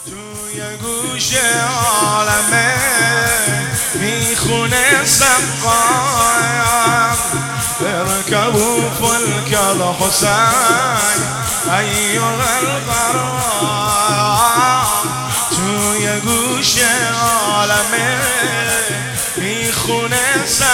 توی گوش عالمه میخونه سقایم اركبوا فلك الحسین ایها الغرام. توی گوش عالمه میخونه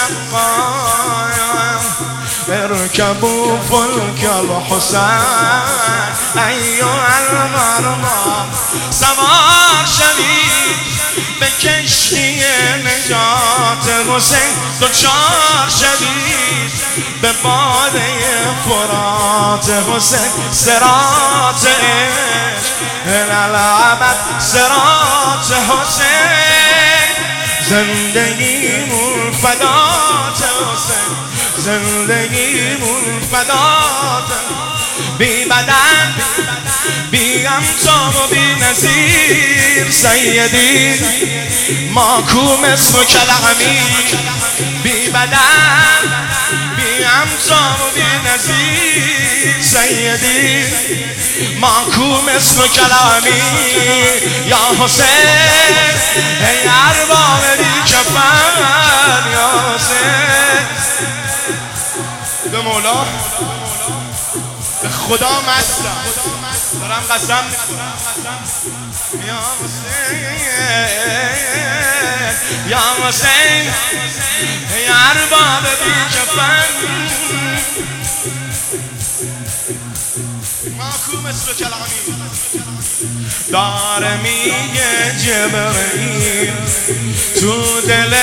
سقایم اركبوا فلك الحسین ایها الغرام. سوار شوید به کشتی نجات حسین، دوچار شوید به باده فرات حسین. صراط عشق الابد صراط حسین، زندگیمون فدات حسین، زندگیمون فدات. بی بدن بی امتاب و بی نظیر سیدی ماکوم اسم کلمی. بی بدن بی امتاب و بی نظیر سیدی ماکوم اسم کلمی. یا حسین ای ارباب بی کفن یا حسین. به مولا به خدا مستم دارم قسم یا حسین یا حسین ای ارباب بی کفن محکوم اسم کلامی. داره میگه جبرئیل تو دل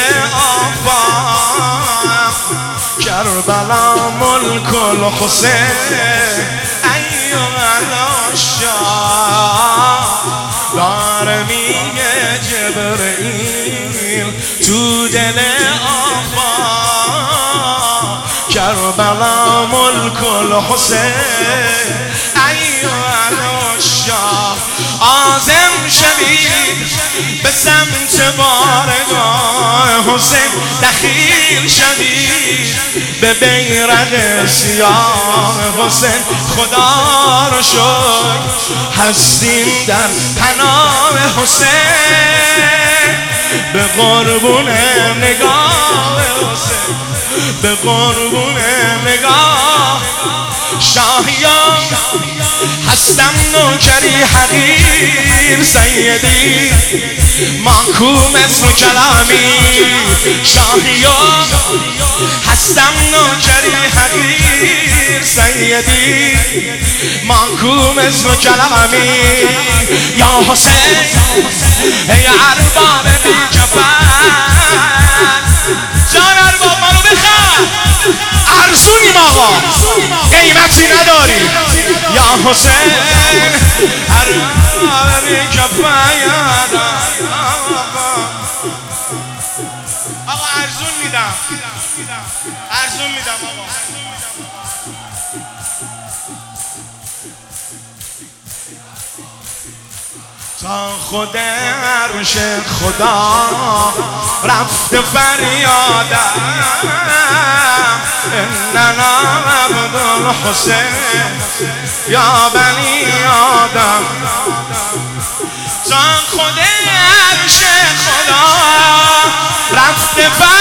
آفاق کربلا ملک الحسین ایها العشاق. داره میگه جبرئیل تو دل آفاق کربلا ملک الحسین ایها العشاق. عازم شوید به سمت بارگاه حسین، دخیل شوید به بیرق سیاه حسین. خدا رو شکر هستیم در پناه حسین، به قربون نگاه حسین، به قربون نگاه. شاهیان هستم نوکری حقیر سیدی محکوم اسم کلامی. شاهیان هستم نوکری حقیر سیدی محکوم اسم کلامی. یا حسین ای ارباب بی کفن، جان ارباب منو بخر، ارزونیم آقا قیمتی نداریم. یا حسین ارباب بی کفن آقا ارزون میدم، ارزون میدم آقا. تا خود عرش خدا رفت فریادم اننا عبد الحسین یا بنی آدم. تا خود عرش خدا رفت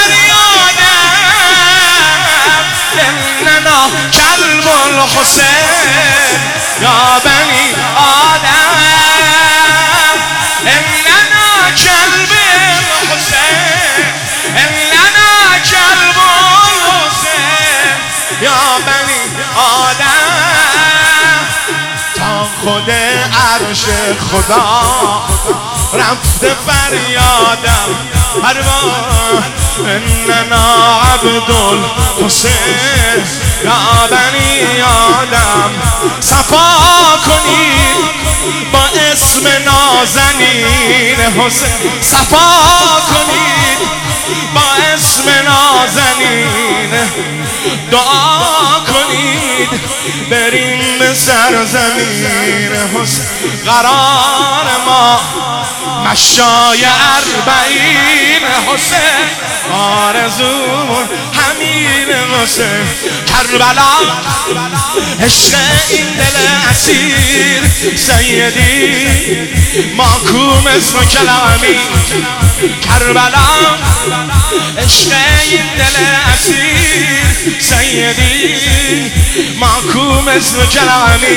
فریادم اننا کلب الحسین یا بنی آدم. اننا کلب الحسین اننا کلب الحسین یا بنی آدم. تا خود عرش خدا رفت فریادم ارباب اننا عبد الحسین یا بنی آدم. صفا کنید با اسم نازنین حسین، صفا کنید با اسم نازنین. دعا کنید بریم به سرزمین حسین. قرار ما مشای اربعین حسین، آرزومون همین حسین. کربلا عشق این دل اسیر سیدی محکوم اسم کلامی کربلا عشق این دل اسیر سیدی محکوم اسم کلامی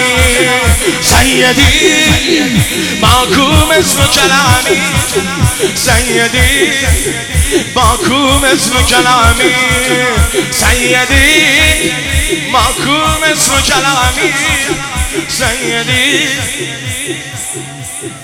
سیدی محکوم اسم کلامی سیدی محکوم اسم کلامی سیدی محکوم اسم کلامی سیدی